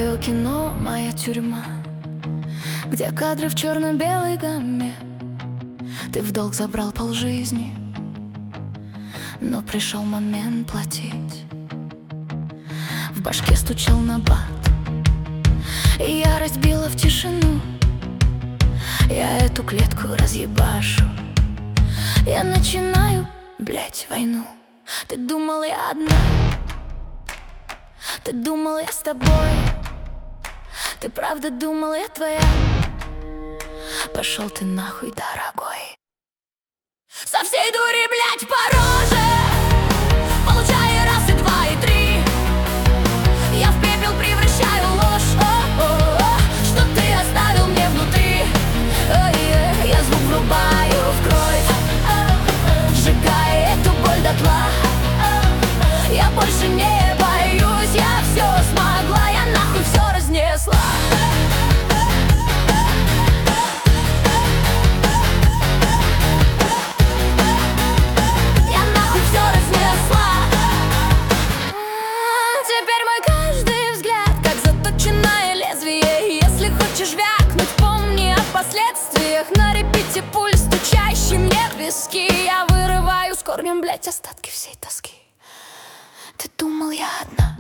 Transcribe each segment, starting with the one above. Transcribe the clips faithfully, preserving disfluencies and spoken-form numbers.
Твое кино, моя тюрьма, где кадры в черно-белой гамме. Ты в долг забрал полжизни, но пришел момент платить. В башке стучал набат, и ярость била в тишину. Я эту клетку разъебашу, я начинаю, блять, войну. Ты думал, я одна, ты думал, я с тобой, ты правда думал, я твоя? Пошел ты нахуй, дорогой. Со всей дури, блять, по роже, получая раз и два и три. Я в пепел превращаю ложь, о-о-о, что ты оставил мне внутри. Ой-ой, я звук врубаю в кровь, сжигая эту боль дотла. Я больше не боюсь, я все смогла, я нахуй все разнесла. Я нахуй все разнесла. Теперь мой каждый взгляд как заточенное лезвие. Если хочешь вякнуть, помни о последствиях. На репите пульс, стучащий мне в виски. Я вырываю с корнем, блять, остатки всей тоски. Ты думал, я одна,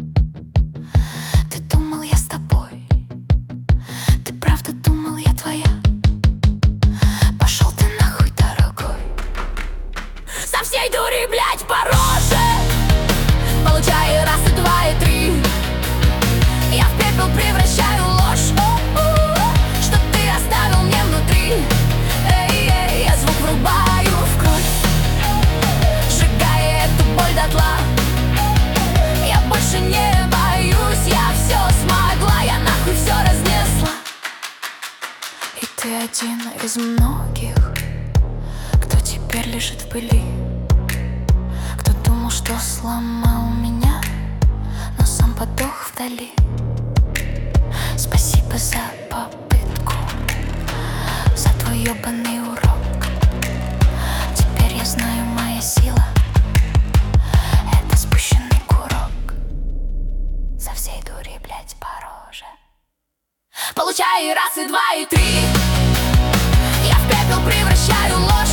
ты думал, я с тобой, ты правда думал, я твоя? Пошел ты нахуй, дорогой. Со всей дури, блять, по роже, получаю раз и два и три. Я в пепел превращаю ложь, о-о-о, что ты оставил мне внутри. Эй-эй, я звук врубаю в кровь, сжигая эту боль дотла. Больше не боюсь, я все смогла, я нахуй все разнесла. И ты один из многих, кто теперь лежит в пыли, кто думал, что сломал меня, но сам подох вдали. Спасибо за попытку, за твой ебаный урок. Теперь я знаю, моя сила — это спущенный курок. Со всей дури, блять, по роже, получаю раз и два и три. Я в пепел превращаю ложь.